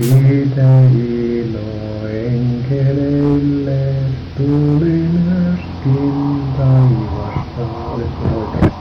Siitä ilo enkeleille tuli myöskin taivasta. Olisiko oikein?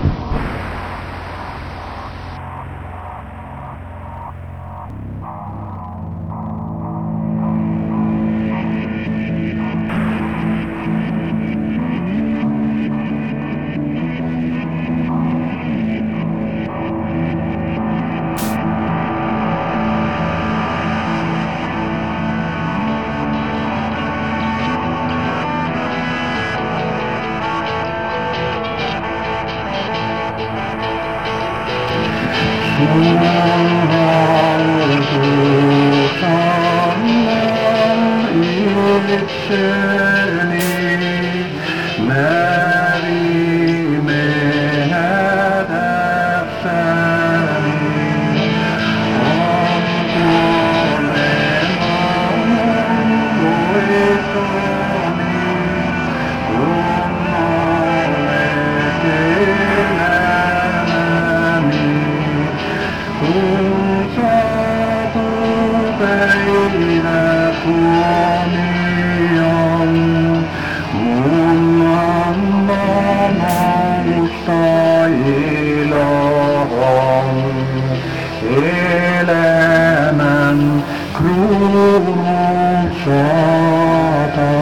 Elämän kruunun saata.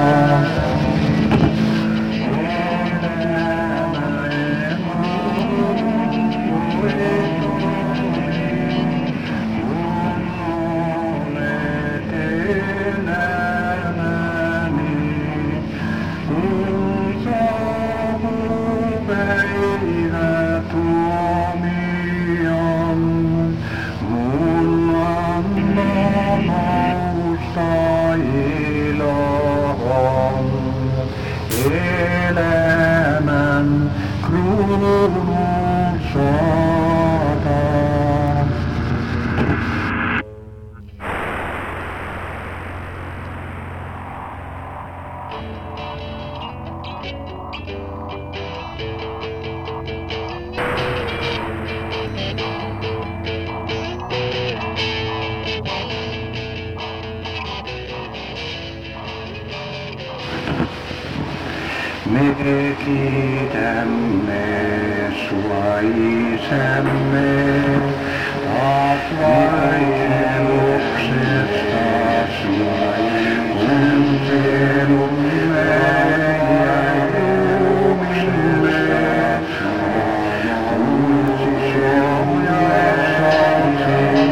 Elämän kruunun saata. Me kiitämme sua, Isämme, taas vaikeluksestasi, kuuntelumme ja juoksemme uusi sohjassasi,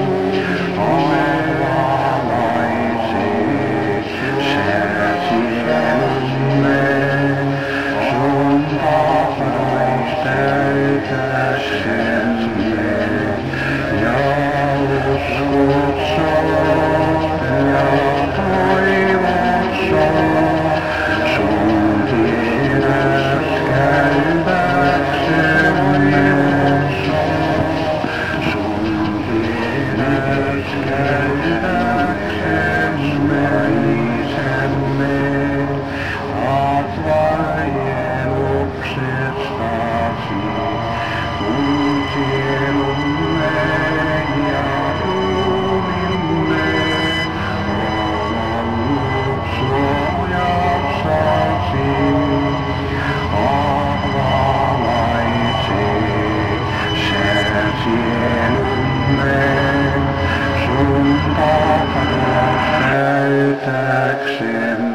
avalaisi sääsielemme. Täytäksemme ja uskossa ja toivossa sun tiedät käytäksemme. Sun tiedät käytäksemme, Isämme, taas vajeluksestasi. Sielumme ja ruumimme ollut suojassasi, avalaisi sää sielumme sun tahdos täytäksemme.